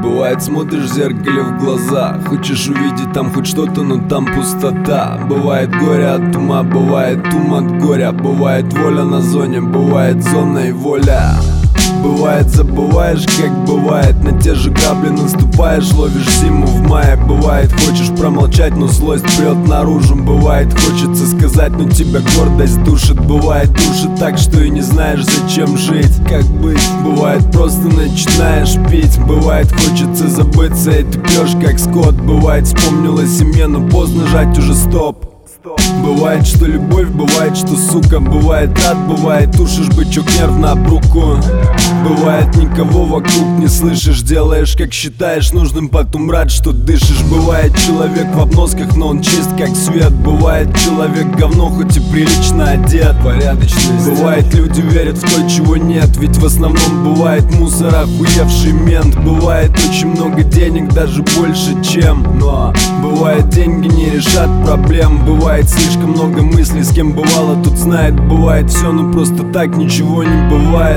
Бывает, смотришь в зеркале в глаза, хочешь увидеть там хоть что-то, но там пустота. Бывает горе от ума, бывает ум от горя. Бывает воля на зоне, бывает зона и воля. Бывает, забываешь, как бывает, на те же грабли наступаешь, ловишь зиму в мае. Бывает, хочешь промолчать, но злость прет наружу. Бывает, хочется сказать, но тебя гордость душит. Бывает, душит так, что и не знаешь, зачем жить, как быть. Бывает, просто начинаешь пить. Бывает, хочется забыться, и ты пьешь, как скот. Бывает, вспомнила семье, но поздно жать уже стоп. Бывает, что любовь, бывает, что сука. Бывает рад, бывает тушишь бычок нервно об руку. Бывает, никого вокруг не слышишь, делаешь, как считаешь нужным, потом рад, что дышишь. Бывает, человек в обносках, но он чист, как свет. Бывает, человек говно, хоть и прилично одет, порядочность. Бывает, люди верят в то, чего нет, ведь в основном бывает мусор, охуевший мент. Бывает, очень много денег, даже больше, чем. Но бывает, деньги не решат проблем. Бывает, слишком много мыслей, с кем бывало, тут знает. Бывает все, но просто так ничего не бывает.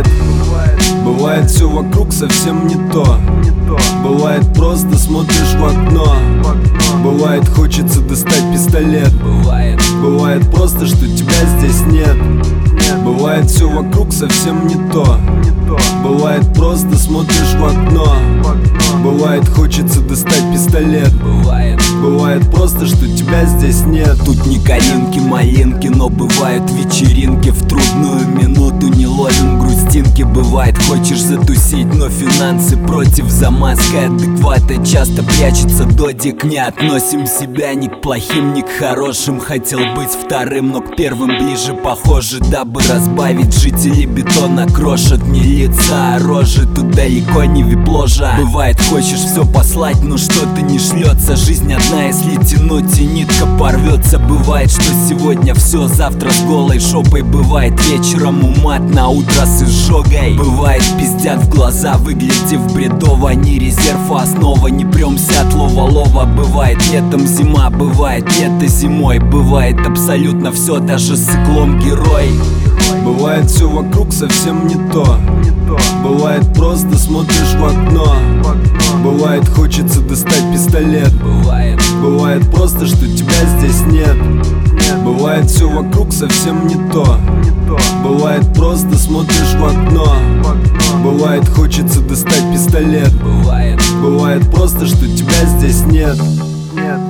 Бывает, все вокруг совсем не то. Бывает, просто смотришь в окно. Бывает, хочется достать пистолет. Бывает просто, что тебя здесь нет. Бывает, все вокруг совсем не то. Бывает, просто смотришь в окно. Бывает, хочется достать пистолет. Бывает просто, что тебя здесь нет. Тут не калинки, малинки, но бывают вечеринки. В трудную минуту не ловим грустинки. Бывает, хочешь затусить, но финансы против. За маской адеквата часто прячется додик. Не относим себя ни к плохим, ни к хорошим. Хотел быть вторым, но к первым ближе похоже. Дабы разбавить, жители бетона крошат. Не лица, а рожи, тут далеко не вип-ложа. Бывает, хочешь все послать, но что-то не шлется. Жизнь одна, если тянуть, и нитка порвется. Бывает, что сегодня все, завтра с голой шопой. Бывает, вечером умат, на утро с изжогой. Бывает, пиздят в глаза, выглядев бредово. Не резерв, а основа, не премся от лова-лова. Бывает, летом зима, бывает, лето зимой. Бывает абсолютно все, даже с циклом герой. Бывает, все вокруг совсем не то. Бывает, просто смотришь в окно. Бывает, хочется достать пистолет. Бывает просто, что тебя здесь нет. Бывает, все вокруг совсем не то. Бывает, просто смотришь в окно. Бывает, хочется достать пистолет. Бывает просто, что тебя здесь нет.